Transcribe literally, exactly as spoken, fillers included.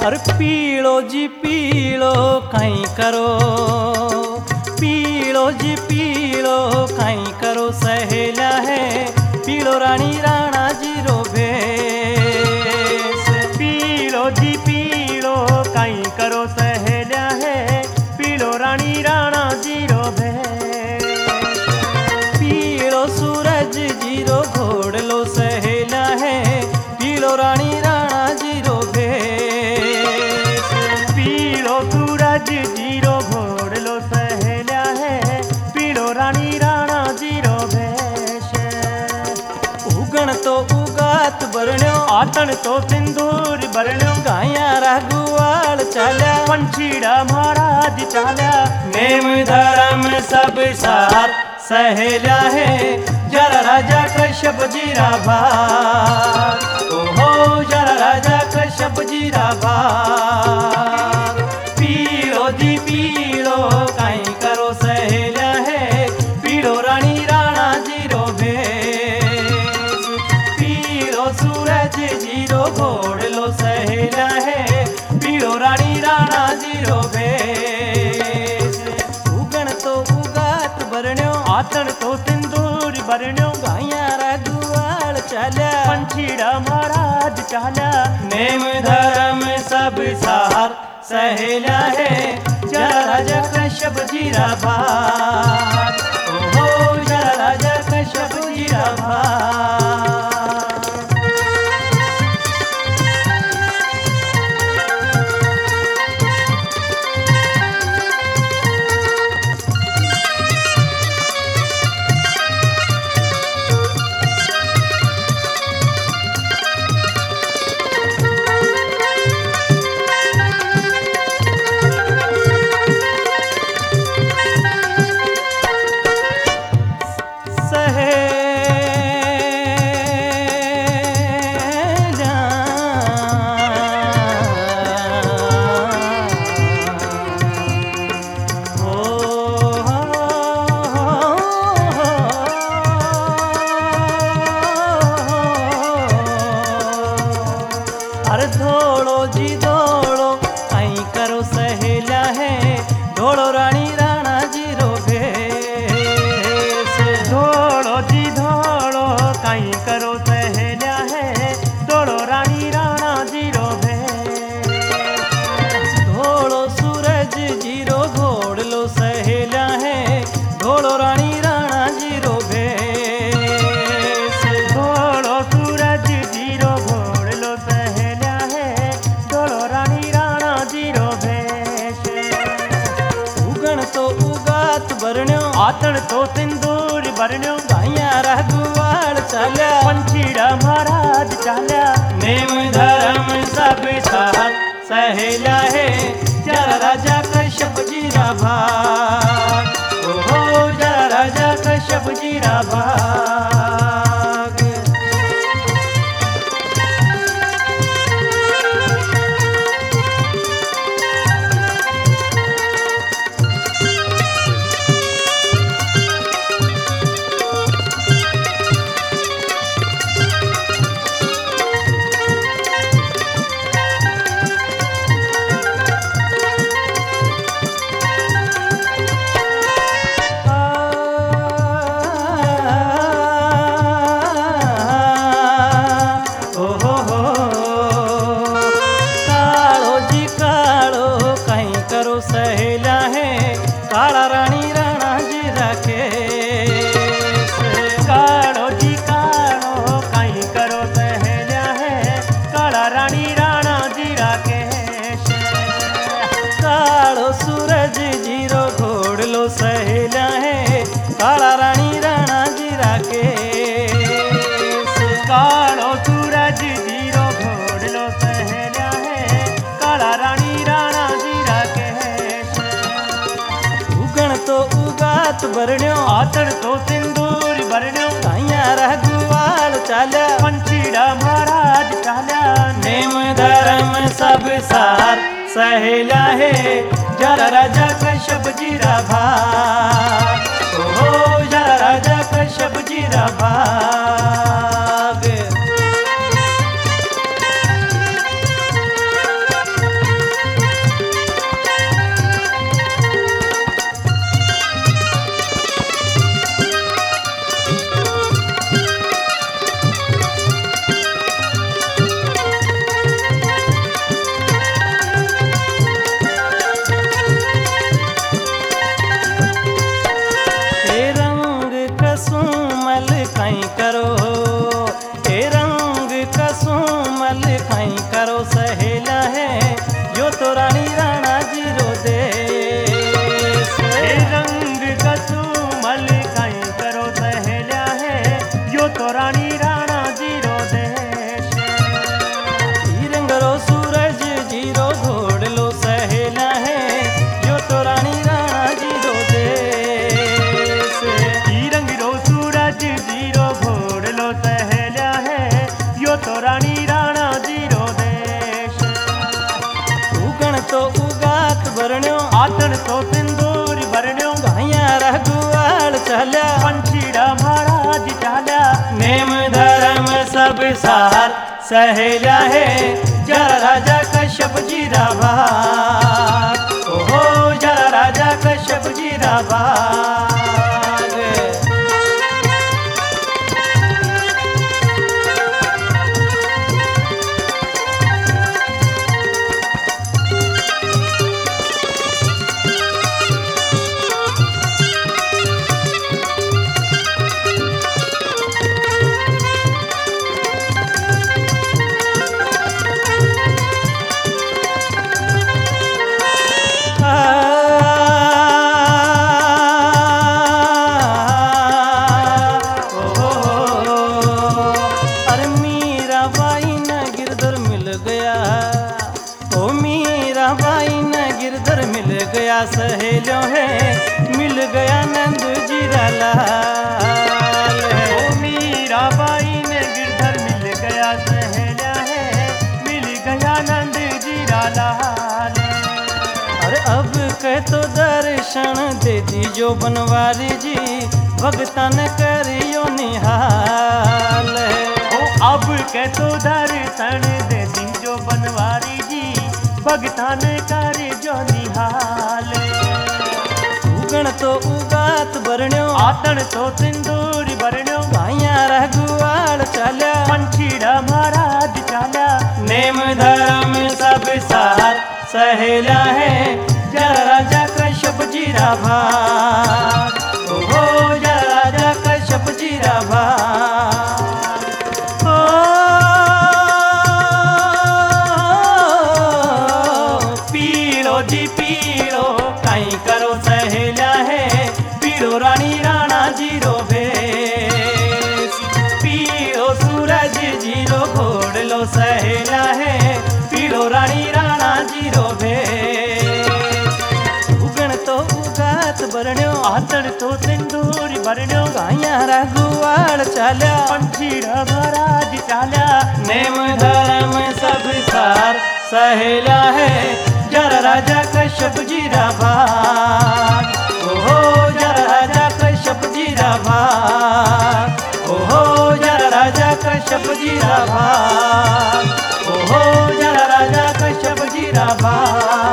अरे पीलो जी पीलो कहीं करो, पीलो जी पीलो कहीं करो सहेला है पीलो रानी राणा जी रो भेस। पीलो जी पीलो कहीं करो सहेला है पीलो रानी राणा जी रो भेस। पीलो सूरज जी रो घोड़लो सहेला है पीलो रानी राणा जी रो भेस। पीलो सूरज जी रो घोड़लो सहेला है पीलो रानी राणा जी रो भेस। उगण तो उगात बरण्यो, आतन तो सिंदूर बरण्यो, गाया राघुवाल चाल्या पंछीड़ा महाराज चाल्या। नेम धर्म सब सार सहेला है जरा राजा कश्यप जी राभार। ओहो जरा राजा कश्यप जी राभार। पीलो जी पीलो कहीं करो सहेला है पीलो रानी राणा जी रो भेस। पीलो सूरज जी रो घोड़लो सहेला है पीलो रानी राणा जी रो भेस। उगण तो उगात बरण्यो, आतन तो सिंदूर बरण्यो, गाया राघुवाल चाल्या पंछीड़ा महाराज चाल्या। नेम धर्म सब सार सहेला है जरा राजा कश्यप जी राभार। ओहो जरा राजा कश्यप जी राभार। अरे धोड़ो जी धोड़ो कहीं करो सहेला है धोड़ो रानी राणा जी रो भेस। धोड़ो जी धोड़ो कहीं करो सहेला है धोड़ो रानी राणा जी रो भेस। धोड़ो सूरज जी रो घोड़लो सहेला है धोड़ो रानी राणा जी रो भेस। धोड़ो सूरज जी रो घोड़लो सहेला है धोड़ो रानी राणा जी रो भेस। उगण तो उगात बरण्यो, आतन तो सिंदूर बरण्यो, गाया राघुवाल चाल्या पंछीड़ा महाराज चाल्या। नेम धर्म सब सार सहेला है जरा राजा कश्यप जी राभार। ओहो जरा राजा कश्यप जी राभार। सहेला है काला रानी राणा जी राकेश। कालो जी कालो कहीं करो सहेला है काला रानी राणा जी राकेश। कालो सूरज जीरो घोड़लो सहेला है काला रानी राणा जी राकेश। कालो सूरज जीरो घोड़लो सहेला है काला रानी राणा जी राकेश। उगण तो उगात बरण्यो, आतन तो सिंदूर बरण्यो, गाया राघुवाल चाल्या पंछीड़ा महाराज चाल्या। नेम धर्म सब सार सहेला है जरा राजा कश्यप जी राभार। ओहो जरा राजा कश्यप जी राभार। तो सिंदूर भरणियो गाया रघुवाल चल्या पंछीड़ा महाराज चाल्या नेम धर्म सब सार सहेला है जरा राजा कश्यप जी राभा ओहो जरा राजा कश्यप जी राभा सहेलियों है मिल गया नंद जी लाल ओ मीराबाई ने गिरधर मिल गया सहेलिया है मिल गया नंद जी लाल अरे अब कह तो दर्शन दे दीजो बनवारी जी भगतन करियो निहाल ओ अब कह तो दर्शन दे दीजो बनवारी जी भगतन करियो निहाल उगण तो उगात बरण्यो आतन तो सिंदूर भरणियो गाया रघुवाल चाल्या पंछीड़ा महाराज चाल्या नेम धर्म सब सार सहेला है जरा राजा कश्यप जी राभा ओहो जरा राजा कश्यप जी राभा जी पीड़ो काई करो सहेला है पीड़ो रानी राणा जीरो भेस पीड़ो सूरज जीरो घोड़ लो सहेला है पीड़ो रानी राणा जीरो भेस उगण तो उगात बरण्यो आतन तो सिंदूर भरणियो गाया रघुवाल चाल्या पंछीड़ा महाराज चाल्या नेम धर्म सब सार सहेला है जरा राजा कश्यप जी राभा ओहो जरा राजा कश्यप जी राभा ओहो जरा राजा कश्यप जी राभा ओहो जरा राजा कश्यप जी राभा।